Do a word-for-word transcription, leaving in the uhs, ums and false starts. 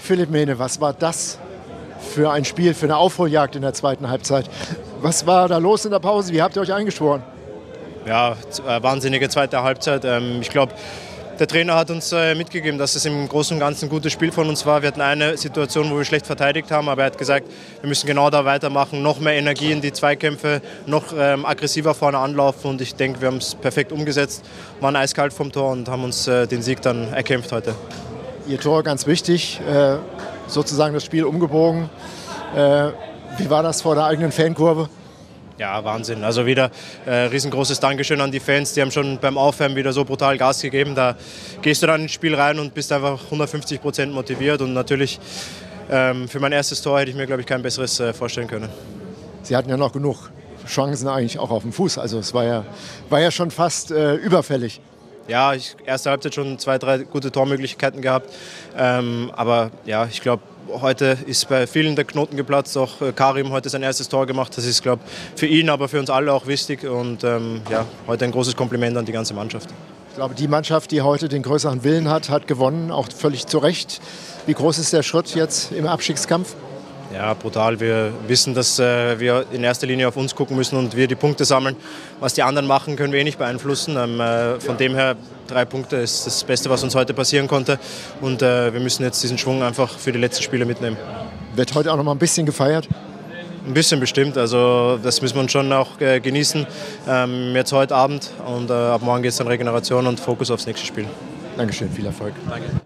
Philipp Mehne, was war das für ein Spiel, für eine Aufholjagd in der zweiten Halbzeit? Was war da los in der Pause? Wie habt ihr euch eingeschworen? Ja, wahnsinnige zweite Halbzeit. Ich glaube, der Trainer hat uns mitgegeben, dass es im Großen und Ganzen ein gutes Spiel von uns war. Wir hatten eine Situation, wo wir schlecht verteidigt haben, aber er hat gesagt, wir müssen genau da weitermachen, noch mehr Energie in die Zweikämpfe, noch aggressiver vorne anlaufen und ich denke, wir haben es perfekt umgesetzt, waren eiskalt vom Tor und haben uns den Sieg dann erkämpft heute. Ihr Tor ganz wichtig, sozusagen das Spiel umgebogen. Wie war das vor der eigenen Fankurve? Ja, Wahnsinn. Also wieder äh, riesengroßes Dankeschön an die Fans. Die haben schon beim Aufwärmen wieder so brutal Gas gegeben. Da gehst du dann ins Spiel rein und bist einfach hundertfünfzig Prozent motiviert. Und natürlich ähm, für mein erstes Tor hätte ich mir, glaube ich, kein besseres äh, vorstellen können. Sie hatten ja noch genug Chancen eigentlich auch auf dem Fuß. Also es war ja, war ja schon fast äh, überfällig. Ja, ich erste Halbzeit schon zwei, drei gute Tormöglichkeiten gehabt. Ähm, aber ja, ich glaube, heute ist bei vielen der Knoten geplatzt. Auch Karim heute sein erstes Tor gemacht. Das ist, glaube ich, für ihn, aber für uns alle auch wichtig. Und ähm, ja, heute ein großes Kompliment an die ganze Mannschaft. Ich glaube, die Mannschaft, die heute den größeren Willen hat, hat gewonnen, auch völlig zu Recht. Wie groß ist der Schritt jetzt im Abstiegskampf? Ja, brutal. Wir wissen, dass äh, wir in erster Linie auf uns gucken müssen und wir die Punkte sammeln. Was die anderen machen, können wir eh nicht beeinflussen. Ähm, äh, von ja. dem her, drei Punkte ist das Beste, was uns heute passieren konnte. Und äh, wir müssen jetzt diesen Schwung einfach für die letzten Spiele mitnehmen. Wird heute auch noch mal ein bisschen gefeiert? Ein bisschen bestimmt. Also das müssen wir uns schon auch äh, genießen. Ähm, jetzt heute Abend und äh, ab morgen geht es dann Regeneration und Fokus aufs nächste Spiel. Dankeschön, viel Erfolg. Danke.